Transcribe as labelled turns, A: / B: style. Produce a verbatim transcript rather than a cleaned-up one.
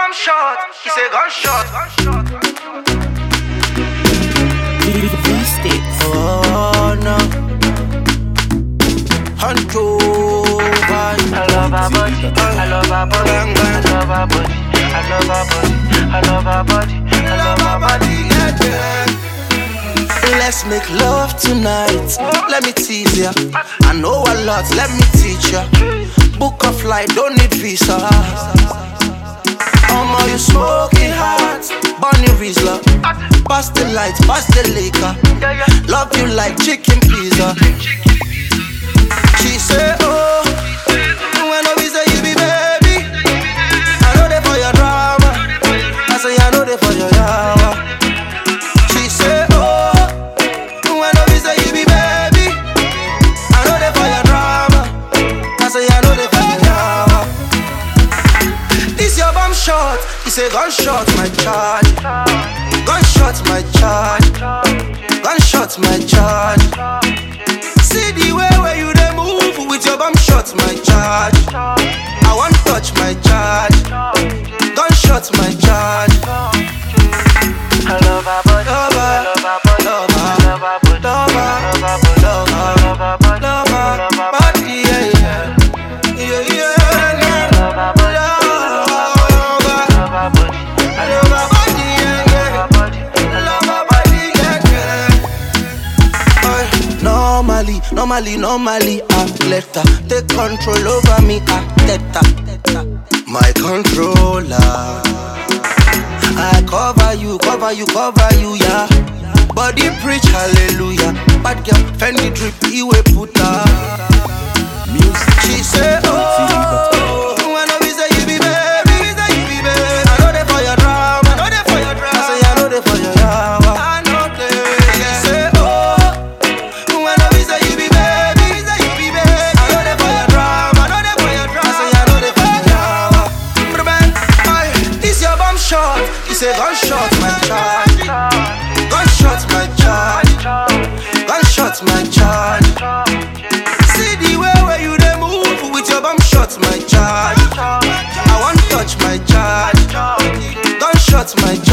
A: bomb shot, he say gunshot.
B: Oh no, Huncho
A: I love our body, I love our body, I love our body, I love our body, I love our body, I love our body, yeah, yeah.
B: Let's make love tonight. Let me tease ya. I know a lot, let me teach ya. Book a flight, don't need visa. Um, are you smoking hot? Bunny Rizla. Pass the lights, pass the liquor. Love you like chicken pizza. She say, oh, when I say you be baby, I know they for your drama. I say I know they for your yawa. She say, oh, when I say you be baby, I know they for your drama. I say I know they for your yawa. This your bomb shot, he say gunshot my charge. Gunshot my charge. Gunshot my charge. See the way where you dey move with your bomb shot my charge. I want touch my charge. Gunshot my charge.
A: I love our body, I love our body, I love our body, I love our body, I love our body, I love our body,
B: yeah, yeah, yeah, yeah.
A: I love our body, I love our body, I love our body, I love our body, yeah, yeah.
B: Normally, normally, normally, I let her take control over me. I let her, my controller. I cover you, cover you, cover you, yeah. Body preach hallelujah. Bad girl, Fendi drip, he will put her. Music. She say, oh, when I say you be baby, you be baby. I know they for your drama, I know they for your drama. I say I know they for your yawa. I know they. She say, oh, when I say you be baby, you be baby. I know they for your drama, I know they for your drama. I say I know they for your yawa. This your bomb shot. He say gunshot my charge. Gunshot my charge. Gunshot my charge. See the way where you dey move with your bomb shot my charge. I want touch my charge. Gunshot my